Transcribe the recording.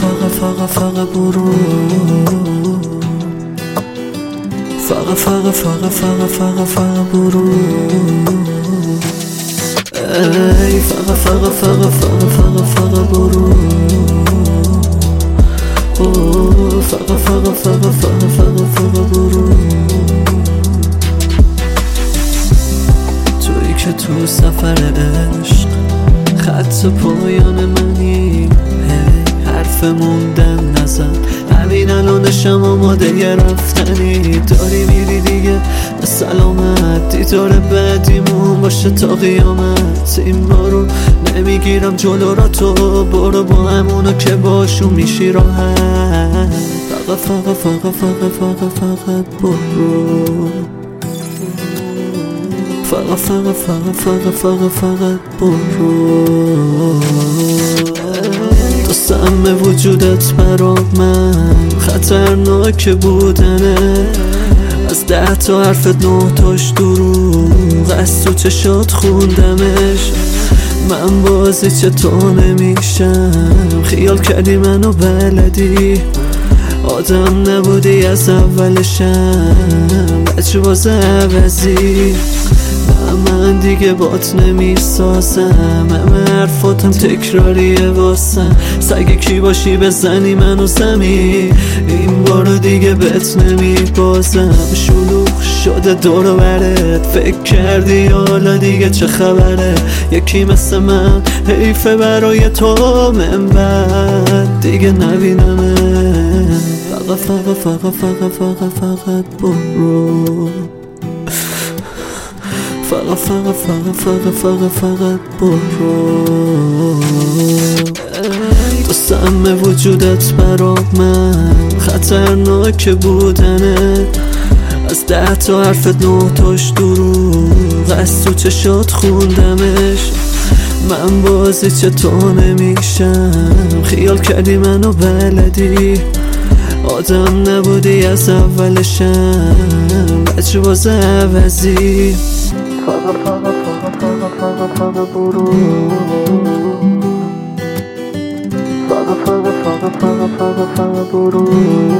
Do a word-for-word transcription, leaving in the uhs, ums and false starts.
فقط فقط فقط برو فقط فقط فقط فقط فقط فقط برو ای فقط فقط فقط فقط فقط فقط برو فقط فقط فقط فقط فقط فقط برو تویی که تو سفر عشق خط پایان منی حرف موندن نزن همین الانشم آماده ی رفتنی داری میری دیگه به سلامت دیدار بعدیمون باشه تا قیامت این بارو نمیگیرم جلو را تو برو با همونو که باشون میشی راحت فقط فقط فقط فقط فقط فقط برو فقط فقط فقط فقط فقط فقط برو تو سهم وجودت برا من خطرناک بودنه از ده تا حرفت نه تاش دروغ از تو چشات خوندمش من بازی چطور نمیشم خیال کردی منو بلدی آدم نبودی از اولشم بچه باز عوضی من دیگه بات نمیسازم همه حرفاتم تکراریه واسم سگه کی باشی بزنی منو زمین این بارو دیگه بهت نمیبازم شلوغ شده دور و برت فکر کردی حالا دیگه چه خبره یکی مثل من حیفه برای تو من بعد دیگه نبینمه فقط فقط فقط فقط فقط فقط برو فقط فقط فقط فقط فقط فقط برو تو سهم وجودت برا من خطرناک بودنه از ده تا حرفت نه تاش دروغ از تو چشات خوندمش من بازی چطور نمیشم خیال کردی منو بلدی آدم نبودی از اولشم بچه باز عوضی فقط فقط فقط فقط فقط فقط برو فقط فقط فقط فقط فقط فقط برو